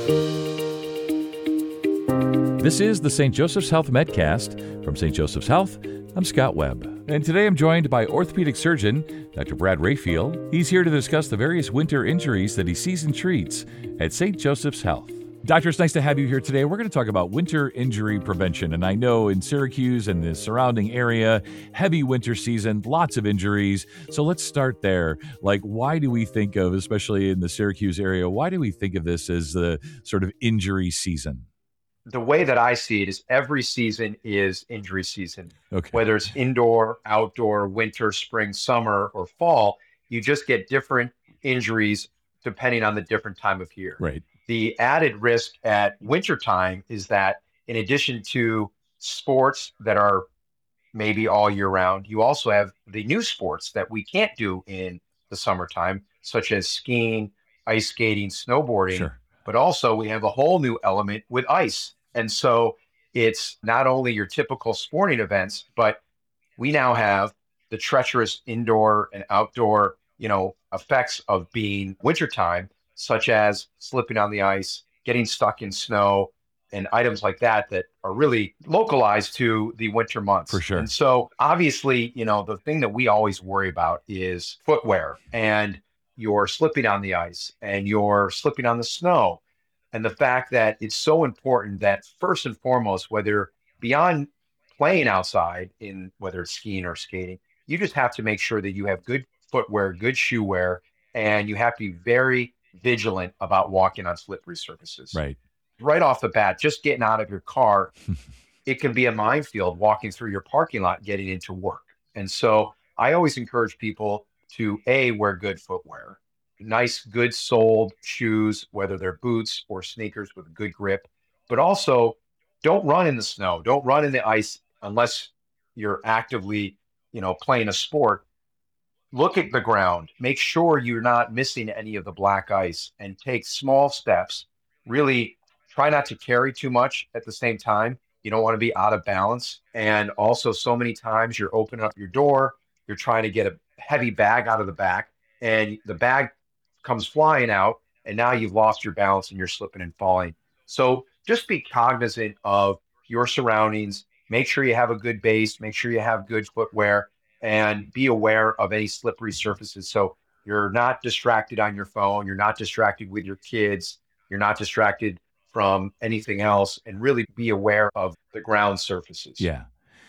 This is the St. Joseph's Health Medcast. From St. Joseph's Health, I'm Scott Webb. And today I'm joined by orthopedic surgeon, Dr. Brad Rayfield. He's here to discuss the various winter injuries that he sees and treats at St. Joseph's Health. Doctor, it's nice to have you here today. We're going to talk about winter injury prevention. And I know in Syracuse and the surrounding area, heavy winter season, lots of injuries. So let's start there. Like, why do we think of, especially in the Syracuse area, why do we think of this as the sort of injury season? The way that I see it is every season is injury season. Okay. Whether it's indoor, outdoor, winter, spring, summer, or fall, you just get different injuries depending on the different time of year. Right. The added risk at wintertime is that in addition to sports that are maybe all year round, you also have the new sports that we can't do in the summertime, such as skiing, ice skating, snowboarding. Sure. But also we have a whole new element with ice. And so it's not only your typical sporting events, but we now have the treacherous indoor and outdoor, effects of being wintertime, such as slipping on the ice, getting stuck in snow, and items like that that are really localized to the winter months. For sure. And so obviously, the thing that we always worry about is footwear, and you're slipping on the ice and you're slipping on the snow. And the fact that it's so important that first and foremost, whether beyond playing outside in whether it's skiing or skating, you just have to make sure that you have good footwear, good shoe wear, and you have to be very vigilant about walking on slippery surfaces. Right. Right off the bat, just getting out of your car, it can be a minefield walking through your parking lot, getting into work. And so I always encourage people to wear good footwear, nice, good soled shoes, whether they're boots or sneakers with a good grip, but also don't run in the snow. Don't run in the ice unless you're actively, playing a sport. Look at the ground, make sure you're not missing any of the black ice, and take small steps. Really try not to carry too much at the same time. You don't want to be out of balance. And also so many times you're opening up your door, you're trying to get a heavy bag out of the back, and the bag comes flying out, and now you've lost your balance and you're slipping and falling. So just be cognizant of your surroundings. Make sure you have a good base, make sure you have good footwear, and be aware of any slippery surfaces. So you're not distracted on your phone, you're not distracted with your kids, you're not distracted from anything else, and really be aware of the ground surfaces. Yeah.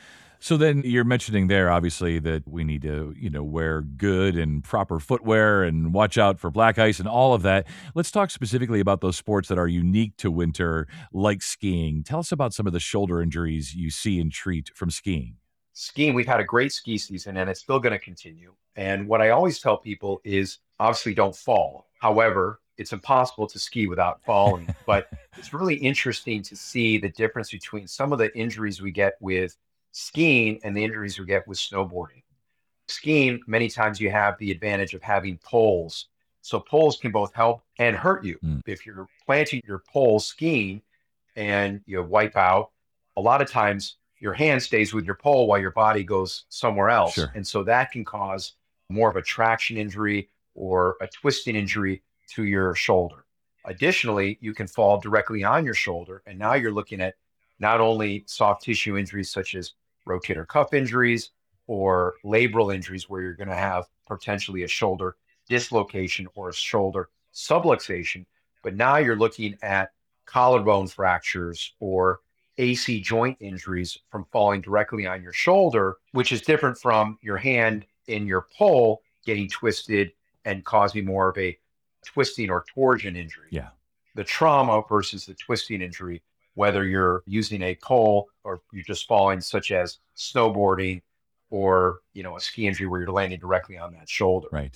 So then you're mentioning there, obviously, that we need to, wear good and proper footwear and watch out for black ice and all of that. Let's talk specifically about those sports that are unique to winter, like skiing. Tell us about some of the shoulder injuries you see and treat from skiing. Skiing, we've had a great ski season and it's still going to continue. And what I always tell people is obviously don't fall. However, it's impossible to ski without falling. But it's really interesting to see the difference between some of the injuries we get with skiing and the injuries we get with snowboarding. Skiing, many times you have the advantage of having poles. So poles can both help and hurt you. If you're planting your pole skiing and you wipe out, a lot of times your hand stays with your pole while your body goes somewhere else. Sure. And so that can cause more of a traction injury or a twisting injury to your shoulder. Additionally, you can fall directly on your shoulder. And now you're looking at not only soft tissue injuries such as rotator cuff injuries or labral injuries, where you're going to have potentially a shoulder dislocation or a shoulder subluxation, but now you're looking at collarbone fractures or AC joint injuries from falling directly on your shoulder, which is different from your hand in your pole getting twisted and causing more of a twisting or torsion injury. Yeah. The trauma versus the twisting injury, whether you're using a pole or you're just falling, such as snowboarding or, a ski injury where you're landing directly on that shoulder. Right.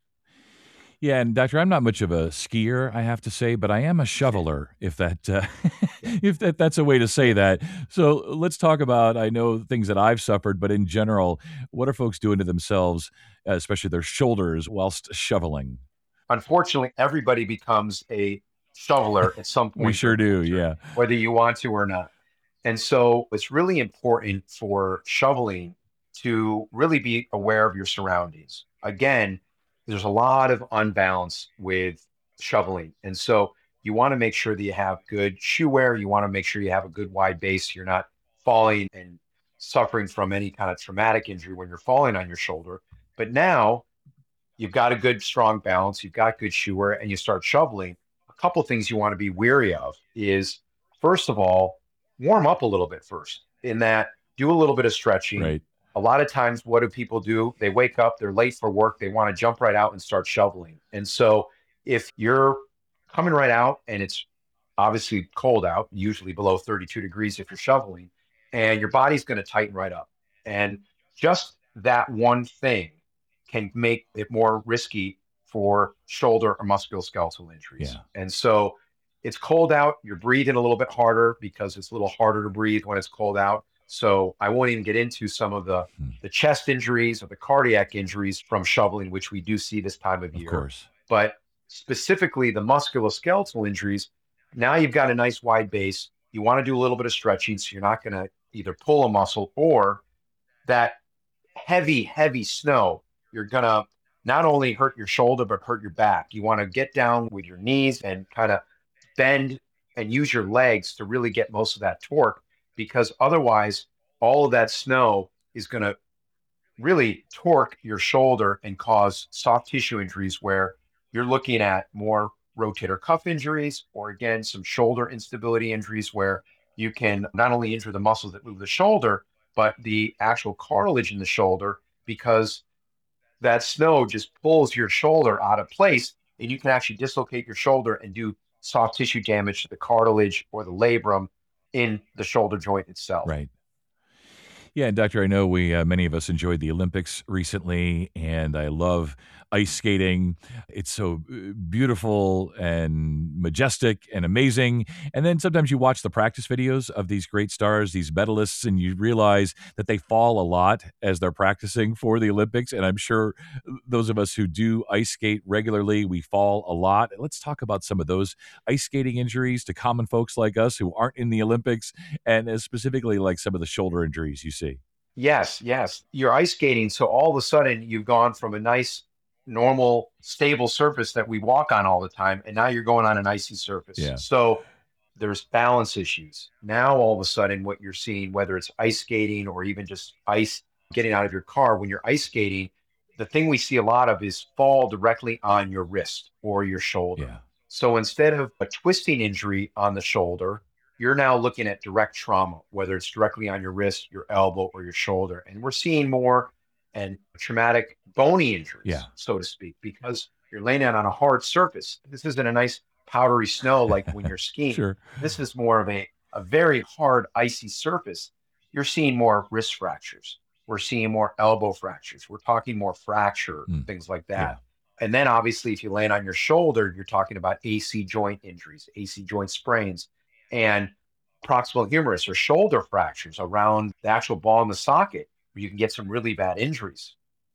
Yeah, and doctor, I'm not much of a skier, I have to say, but I am a shoveler, if that's a way to say that. So let's talk about, I know things that I've suffered, but in general, what are folks doing to themselves, especially their shoulders, whilst shoveling? Unfortunately, everybody becomes a shoveler at some point. We sure do, yeah. Whether you want to or not. And so it's really important for shoveling to really be aware of your surroundings. Again, there's a lot of unbalance with shoveling. And so you want to make sure that you have good shoe wear. You want to make sure you have a good wide base. You're not falling and suffering from any kind of traumatic injury when you're falling on your shoulder. But now you've got a good, strong balance. You've got good shoe wear, and you start shoveling. A couple of things you want to be wary of is, first of all, warm up a little bit first, in that do a little bit of stretching. Right. A lot of times, what do people do? They wake up, they're late for work, they want to jump right out and start shoveling. And so if you're coming right out and it's obviously cold out, usually below 32 degrees if you're shoveling, and your body's going to tighten right up. And just that one thing can make it more risky for shoulder or musculoskeletal injuries. Yeah. And so it's cold out, you're breathing a little bit harder because it's a little harder to breathe when it's cold out. So I won't even get into some of the chest injuries or the cardiac injuries from shoveling, which we do see this time of year. Of course. But specifically the musculoskeletal injuries, now you've got a nice wide base. You want to do a little bit of stretching so you're not going to either pull a muscle, or that heavy, heavy snow, you're going to not only hurt your shoulder, but hurt your back. You want to get down with your knees and kind of bend and use your legs to really get most of that torque, because otherwise all of that snow is going to really torque your shoulder and cause soft tissue injuries, where you're looking at more rotator cuff injuries, or again, some shoulder instability injuries where you can not only injure the muscles that move the shoulder, but the actual cartilage in the shoulder, because that snow just pulls your shoulder out of place, and you can actually dislocate your shoulder and do soft tissue damage to the cartilage or the labrum in the shoulder joint itself. Right. Yeah, and Doctor, I know we many of us enjoyed the Olympics recently, and I love ice skating. It's so beautiful and majestic and amazing. And then sometimes you watch the practice videos of these great stars, these medalists, and you realize that they fall a lot as they're practicing for the Olympics. And I'm sure those of us who do ice skate regularly, we fall a lot. Let's talk about some of those ice skating injuries to common folks like us who aren't in the Olympics, and specifically like some of the shoulder injuries you see. Yes, yes. You're ice skating, so all of a sudden you've gone from a nice, normal, stable surface that we walk on all the time, and now you're going on an icy surface. Yeah. So there's balance issues. Now all of a sudden what you're seeing, whether it's ice skating or even just ice getting out of your car, when you're ice skating, the thing we see a lot of is fall directly on your wrist or your shoulder. Yeah. So instead of a twisting injury on the shoulder, you're now looking at direct trauma, whether it's directly on your wrist, your elbow, or your shoulder. And we're seeing more and traumatic bony injuries, so to speak, because you're laying out on a hard surface. This isn't a nice powdery snow like when you're skiing. Sure. This is more of a very hard, icy surface. You're seeing more wrist fractures. We're seeing more elbow fractures. We're talking more fracture, things like that. Yeah. And then obviously, if you land on your shoulder, you're talking about AC joint injuries, AC joint sprains, and proximal humerus or shoulder fractures around the actual ball in the socket, where you can get some really bad injuries.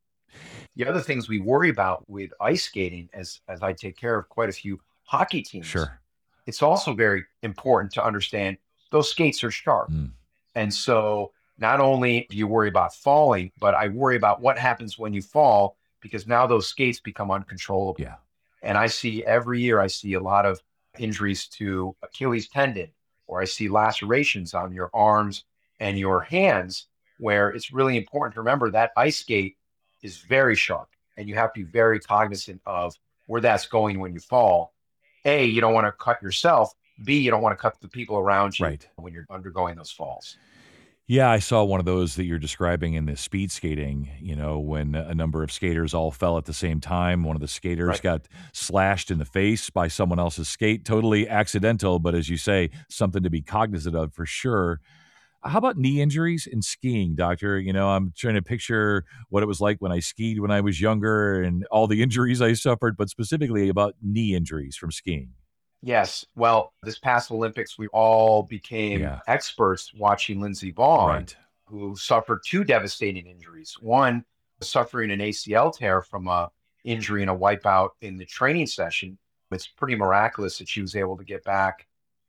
The other things we worry about with ice skating, as I take care of quite a few hockey teams, Sure. it's also very important to understand those skates are sharp. And so not only do you worry about falling, but I worry about what happens when you fall, because now those skates become uncontrollable. Yeah. And every year I see a lot of injuries to Achilles tendon, or I see lacerations on your arms and your hands, where it's really important to remember that ice skate is very sharp, and you have to be very cognizant of where that's going when you fall. A, you don't want to cut yourself. B, you don't want to cut the people around you when you're undergoing those falls. Yeah, I saw one of those that you're describing in the speed skating, when a number of skaters all fell at the same time. One of the skaters got slashed in the face by someone else's skate, totally accidental, but as you say, something to be cognizant of for sure. How about knee injuries in skiing, Doctor? I'm trying to picture what it was like when I skied when I was younger and all the injuries I suffered, but specifically about knee injuries from skiing. Yes. Well, this past Olympics, we all became experts watching Lindsey Vonn, who suffered two devastating injuries. One, suffering an ACL tear from a injury in a wipeout in the training session. It's pretty miraculous that she was able to get back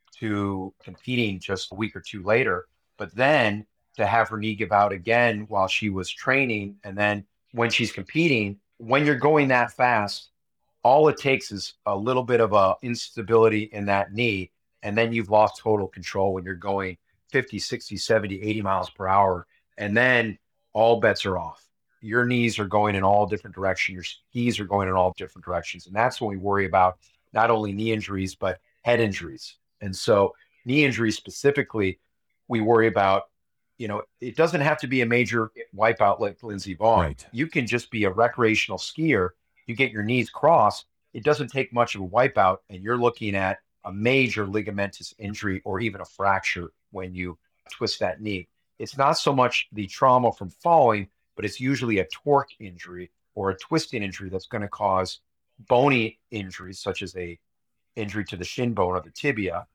to competing just a week or two later. But then to have her knee give out again while she was training, and then when she's competing, when you're going that fast, all it takes is a little bit of a instability in that knee, and then you've lost total control when you're going 50, 60, 70, 80 miles per hour. And then all bets are off. Your knees are going in all different directions. Your skis are going in all different directions. And that's when we worry about not only knee injuries, but head injuries. And so knee injuries specifically, we worry about, it doesn't have to be a major wipeout like Lindsey Vonn. Right. You can just be a recreational skier. You get your knees crossed. It doesn't take much of a wipeout, and you're looking at a major ligamentous injury or even a fracture when you twist that knee. It's not so much the trauma from falling, but it's usually a torque injury or a twisting injury that's going to cause bony injuries, such as a injury to the shin bone or the tibia,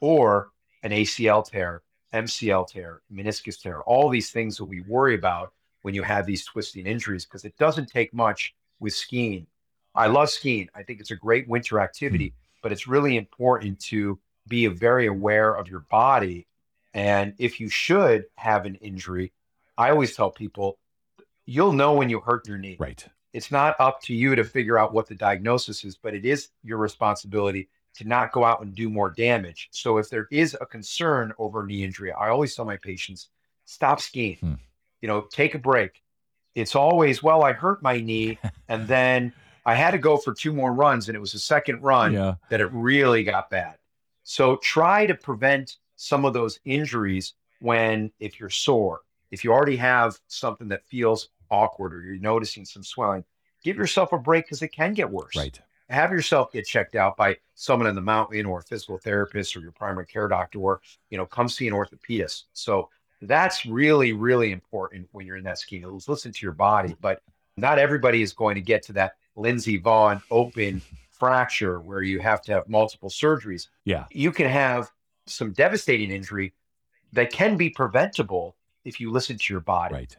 or an ACL tear, MCL tear, meniscus tear, all these things that we worry about when you have these twisting injuries, because it doesn't take much with skiing. I love skiing. I think it's a great winter activity, but it's really important to be very aware of your body. And if you should have an injury, I always tell people, you'll know when you hurt your knee. Right. It's not up to you to figure out what the diagnosis is, but it is your responsibility to not go out and do more damage. So if there is a concern over knee injury, I always tell my patients, stop skiing. Take a break. It's always, well, I hurt my knee and then I had to go for 2 more runs, and it was the second run that it really got bad. So try to prevent some of those injuries if you're sore, if you already have something that feels awkward or you're noticing some swelling, give yourself a break, because it can get worse. Right. Have yourself get checked out by someone in the mountain or a physical therapist or your primary care doctor, or, come see an orthopedist. So that's really, really important when you're in that skiing. Listen to your body, but not everybody is going to get to that Lindsey Vonn open fracture where you have to have multiple surgeries. Yeah. You can have some devastating injury that can be preventable if you listen to your body. Right.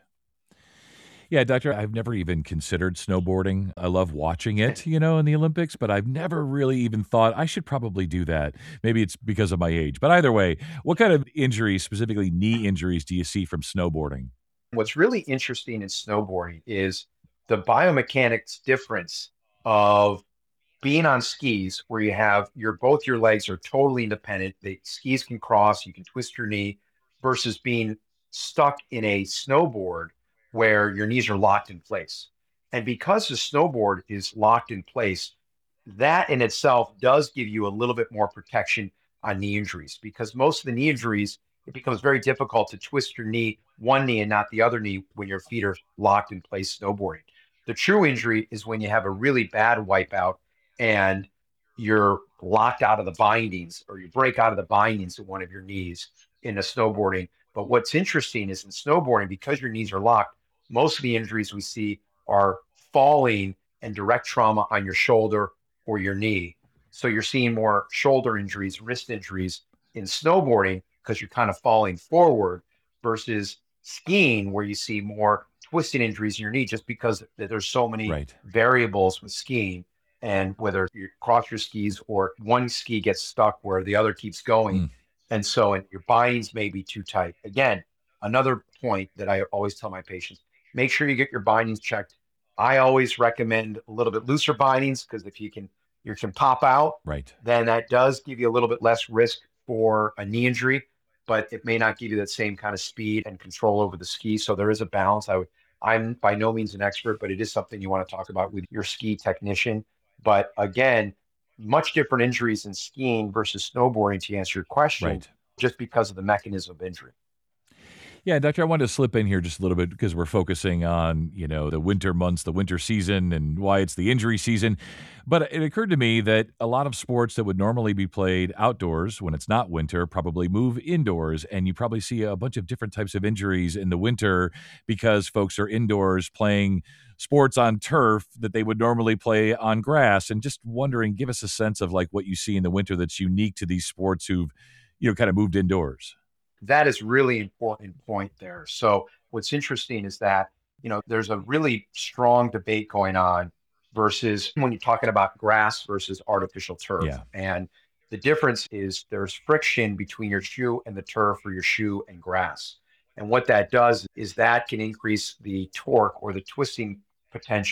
Yeah, Doctor, I've never even considered snowboarding. I love watching it, in the Olympics, but I've never really even thought I should probably do that. Maybe it's because of my age. But either way, what kind of injuries, specifically knee injuries, do you see from snowboarding? What's really interesting in snowboarding is the biomechanics difference of being on skis, where you have both your legs are totally independent. The skis can cross, you can twist your knee, versus being stuck in a snowboard where your knees are locked in place. And because the snowboard is locked in place, that in itself does give you a little bit more protection on knee injuries, because most of the knee injuries, it becomes very difficult to twist your knee, one knee and not the other knee, when your feet are locked in place snowboarding. The true injury is when you have a really bad wipeout and you're locked out of the bindings, or you break out of the bindings of one of your knees in a snowboarding. But what's interesting is in snowboarding, because your knees are locked, most of the injuries we see are falling and direct trauma on your shoulder or your knee. So you're seeing more shoulder injuries, wrist injuries in snowboarding because you're kind of falling forward, versus skiing where you see more twisting injuries in your knee, just because there's so many variables with skiing, and whether you cross your skis or one ski gets stuck where the other keeps going. And so your bindings may be too tight. Again, another point that I always tell my patients, make sure you get your bindings checked. I always recommend a little bit looser bindings, because if you can pop out, then that does give you a little bit less risk for a knee injury, but it may not give you that same kind of speed and control over the ski. So there is a balance. I'm by no means an expert, but it is something you want to talk about with your ski technician. But again, much different injuries in skiing versus snowboarding, to answer your question, just because of the mechanism of injury. Yeah, Doctor, I wanted to slip in here just a little bit because we're focusing on, the winter months, the winter season, and why it's the injury season. But it occurred to me that a lot of sports that would normally be played outdoors when it's not winter probably move indoors, and you probably see a bunch of different types of injuries in the winter because folks are indoors playing sports on turf that they would normally play on grass. And just wondering, give us a sense of like what you see in the winter that's unique to these sports who've, kind of moved indoors. That is really important point there. So what's interesting is that, there's a really strong debate going on versus when you're talking about grass versus artificial turf. Yeah. And the difference is there's friction between your shoe and the turf, or your shoe and grass. And what that does is that can increase the torque or the twisting potential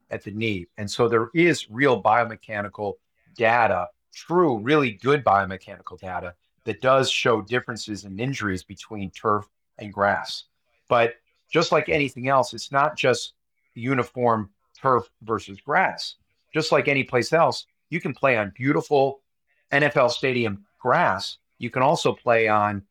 at the knee. And so there is real biomechanical data, true, really good biomechanical data that does show differences in injuries between turf and grass. But just like anything else, it's not just uniform turf versus grass. Just like any place else, you can play on beautiful NFL stadium grass. You can also play on,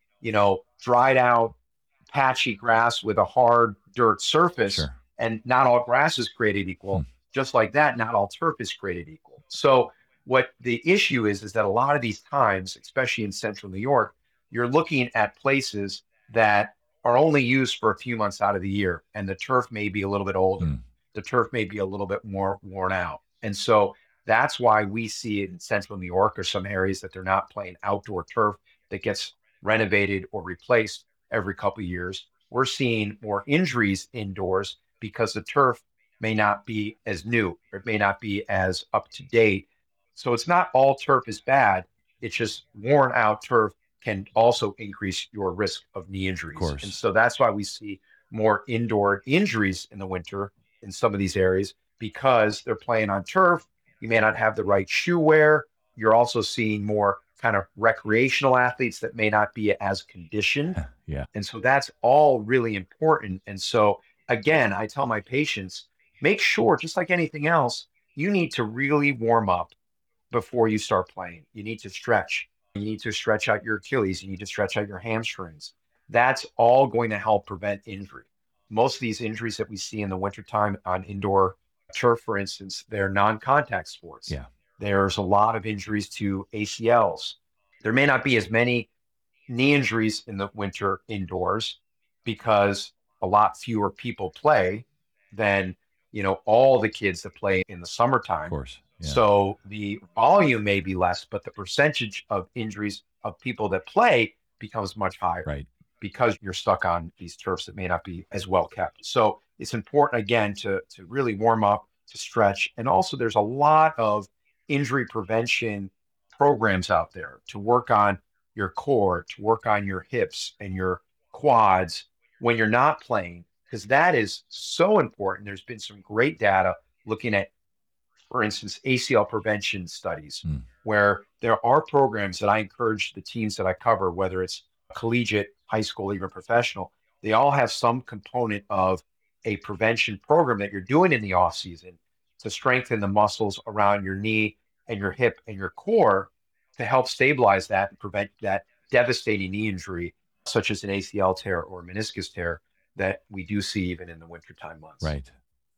dried out, patchy grass with a hard dirt surface. Sure. And not all grass is created equal. Just like that, not all turf is created equal. So what the issue is that a lot of these times, especially in central New York, you're looking at places that are only used for a few months out of the year, and the turf may be a little bit older. The turf may be a little bit more worn out. And so that's why we see it in central New York or some areas that they're not playing outdoor turf that gets renovated or replaced every couple of years. We're seeing more injuries indoors because the turf may not be as new, or it may not be as up to date. So it's not all turf is bad. It's just worn out turf can also increase your risk of knee injuries. Of course. And so that's why we see more indoor injuries in the winter in some of these areas, because they're playing on turf. You may not have the right shoe wear. You're also seeing more kind of recreational athletes that may not be as conditioned. Yeah. And so that's all really important. And so again, I tell my patients, make sure, just like anything else, you need to really warm up before you start playing. You need to stretch. You need to stretch out your Achilles. You need to stretch out your hamstrings. That's all going to help prevent injury. Most of these injuries that we see in the wintertime on indoor turf, for instance, they're non-contact sports. Yeah. There's a lot of injuries to ACLs. There may not be as many knee injuries in the winter indoors because a lot fewer people play than, all the kids that play in the summertime. Of course. Yeah. So the volume may be less, but the percentage of injuries of people that play becomes much higher. Right. Because you're stuck on these turfs that may not be as well kept. So it's important, again, to really warm up, to stretch. And also there's a lot of injury prevention programs out there to work on your core, to work on your hips and your quads when you're not playing, because that is so important. There's been some great data looking at, for instance, ACL prevention studies, where there are programs that I encourage the teams that I cover, whether it's collegiate, high school, even professional, they all have some component of a prevention program that you're doing in the off season to strengthen the muscles around your knee and your hip and your core to help stabilize that and prevent that devastating knee injury, such as an ACL tear or meniscus tear that we do see even in the wintertime months. Right.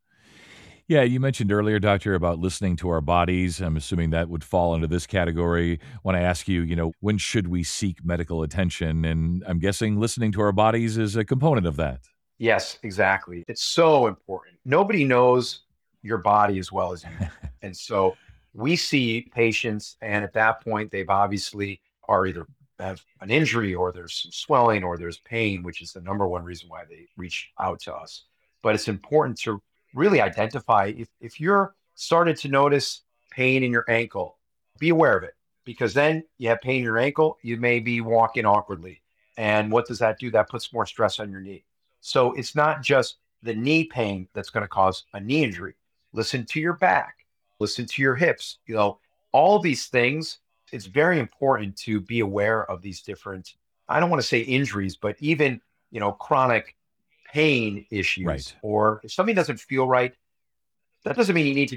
Yeah, you mentioned earlier, Doctor, about listening to our bodies. I'm assuming that would fall into this category. When I ask you, when should we seek medical attention? And I'm guessing listening to our bodies is a component of that. Yes, exactly. It's so important. Nobody knows your body as well as you. And so we see patients, and at that point, they've obviously are either have an injury or there's some swelling or there's pain, which is the number one reason why they reach out to us. But it's important to really identify if you're started to notice pain in your ankle, be aware of it, because then you have pain in your ankle, you may be walking awkwardly. And what does that do? That puts more stress on your knee. So it's not just the knee pain that's going to cause a knee injury. Listen to your back, listen to your hips, all these things. It's very important to be aware of these different, I don't want to say injuries, but even, chronic pain issues. Right. Or if something doesn't feel right, that doesn't mean you need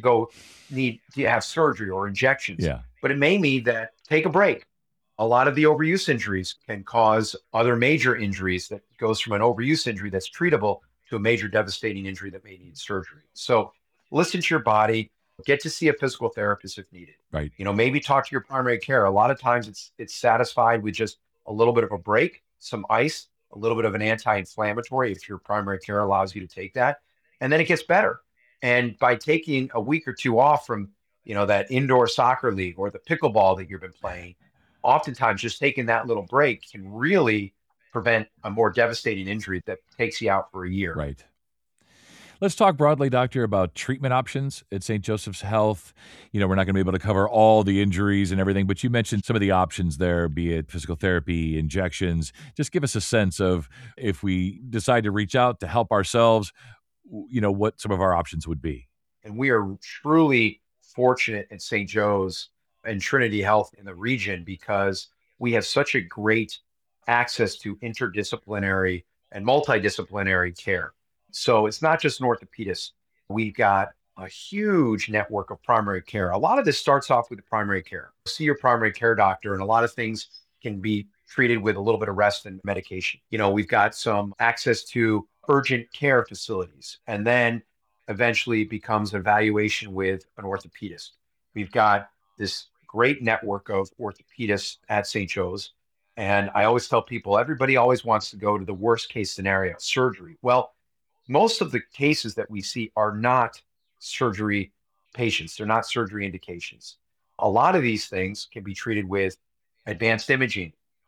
to have surgery or injections. Yeah. But it may mean that take a break. A lot of the overuse injuries can cause other major injuries that goes from an overuse injury that's treatable to a major devastating injury that may need surgery. So listen to your body, get to see a physical therapist if needed. Right. Maybe talk to your primary care. A lot of times it's satisfied with just a little bit of a break, some ice, a little bit of an anti-inflammatory if your primary care allows you to take that, and then it gets better. And by taking a week or two off from, that indoor soccer league or the pickleball that you've been playing, oftentimes just taking that little break can really prevent a more devastating injury that takes you out for a year. Right. Let's talk broadly, Doctor, about treatment options at St. Joseph's Health. We're not going to be able to cover all the injuries and everything, but you mentioned some of the options there, be it physical therapy, injections. Just give us a sense of if we decide to reach out to help ourselves, what some of our options would be. And we are truly fortunate at St. Joe's and Trinity Health in the region because we have such a great access to interdisciplinary and multidisciplinary care. So it's not just an orthopedist. We've got a huge network of primary care. A lot of this starts off with the primary care. See your primary care doctor, and a lot of things can be treated with a little bit of rest and medication. We've got some access to urgent care facilities, and then eventually becomes an evaluation with an orthopedist. We've got this great network of orthopedists at St. Joe's. And I always tell people, everybody always wants to go to the worst case scenario, surgery. Well, most of the cases that we see are not surgery patients. They're not surgery indications. A lot of these things can be treated with advanced imaging,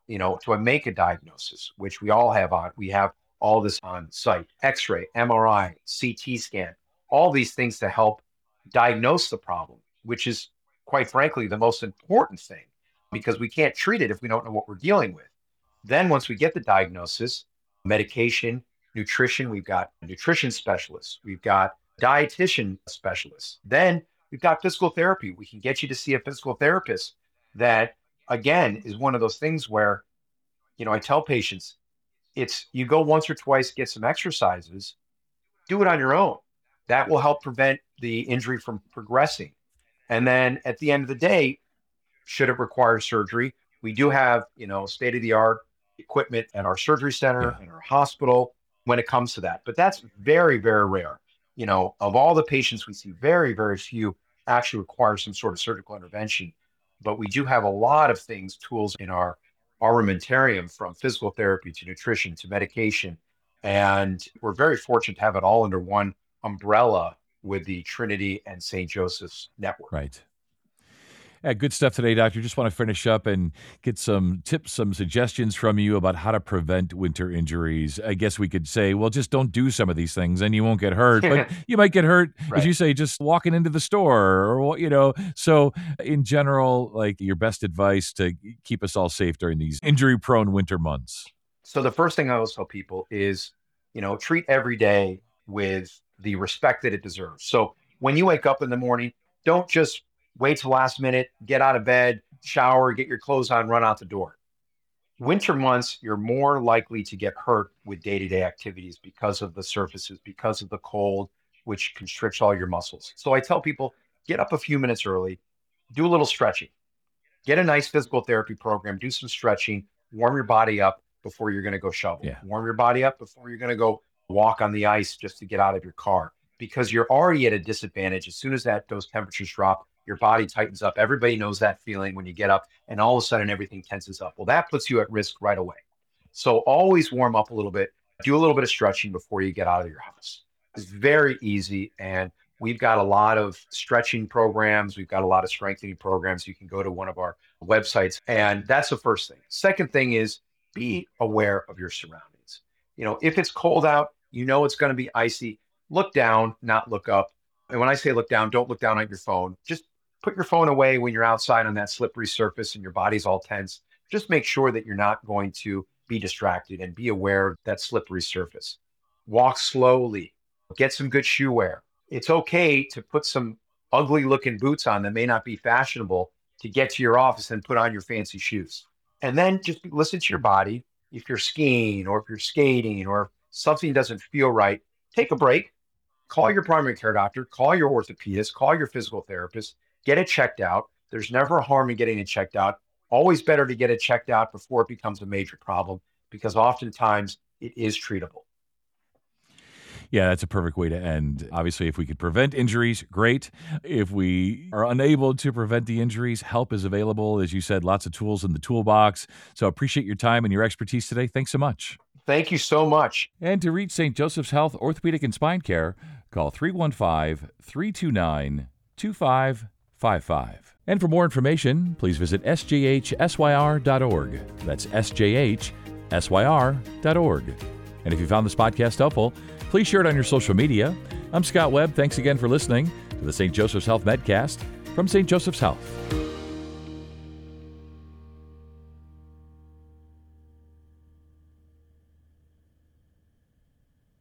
to make a diagnosis, which we all have on. We have all this on site, X-ray, MRI, CT scan, all these things to help diagnose the problem, which is quite frankly the most important thing because we can't treat it if we don't know what we're dealing with. Then once we get the diagnosis, medication, nutrition, we've got nutrition specialists, we've got dietitian specialists. Then we've got physical therapy. We can get you to see a physical therapist that, again, is one of those things where, I tell patients, it's you go once or twice, get some exercises, do it on your own. That will help prevent the injury from progressing. And then at the end of the day, should it require surgery, we do have, state-of-the-art equipment at our surgery center and our hospital when it comes to that. But that's very, very rare. Of all the patients we see, very, very few actually require some sort of surgical intervention. But we do have a lot of things, tools in our armamentarium, from physical therapy to nutrition to medication. And we're very fortunate to have it all under one umbrella with the Trinity and St. Joseph's network. Right. Yeah, good stuff today, Doctor. Just want to finish up and get some tips, some suggestions from you about how to prevent winter injuries. I guess we could say, well, just don't do some of these things and you won't get hurt. But you might get hurt, right, as you say, just walking into the store or, So in general, like your best advice to keep us all safe during these injury-prone winter months. So the first thing I always tell people is, treat every day with the respect that it deserves. So when you wake up in the morning, don't just wait till last minute, get out of bed, shower, get your clothes on, run out the door. Winter months, you're more likely to get hurt with day-to-day activities because of the surfaces, because of the cold, which constricts all your muscles. So I tell people, get up a few minutes early, do a little stretching, get a nice physical therapy program, do some stretching, warm your body up before you're going to go shovel. Yeah. Warm your body up before you're going to go walk on the ice just to get out of your car, because you're already at a disadvantage. As soon as those temperatures drop, your body tightens up. Everybody knows that feeling when you get up and all of a sudden everything tenses up. Well, that puts you at risk right away. So always warm up a little bit, do a little bit of stretching before you get out of your house. It's very easy. And we've got a lot of stretching programs. We've got a lot of strengthening programs. You can go to one of our websites, and that's the first thing. Second thing is be aware of your surroundings. If it's cold out, it's going to be icy, look down, not look up. And when I say look down, don't look down at your phone. Just put your phone away when you're outside on that slippery surface and your body's all tense. Just make sure that you're not going to be distracted and be aware of that slippery surface. Walk slowly. Get some good shoe wear. It's okay to put some ugly looking boots on that may not be fashionable to get to your office and put on your fancy shoes. And then just listen to your body. If you're skiing or if you're skating or something doesn't feel right, take a break. Call your primary care doctor, call your orthopedist, call your physical therapist, get it checked out. There's never harm in getting it checked out. Always better to get it checked out before it becomes a major problem, because oftentimes it is treatable. Yeah, that's a perfect way to end. Obviously, if we could prevent injuries, great. If we are unable to prevent the injuries, help is available. As you said, lots of tools in the toolbox. So appreciate your time and your expertise today. Thanks so much. Thank you so much. And to reach St. Joseph's Health Orthopedic and Spine Care, call 315-329-2555. And for more information, please visit sjhsyr.org. That's sjhsyr.org. And if you found this podcast helpful, please share it on your social media. I'm Scott Webb. Thanks again for listening to the St. Joseph's Health Medcast from St. Joseph's Health.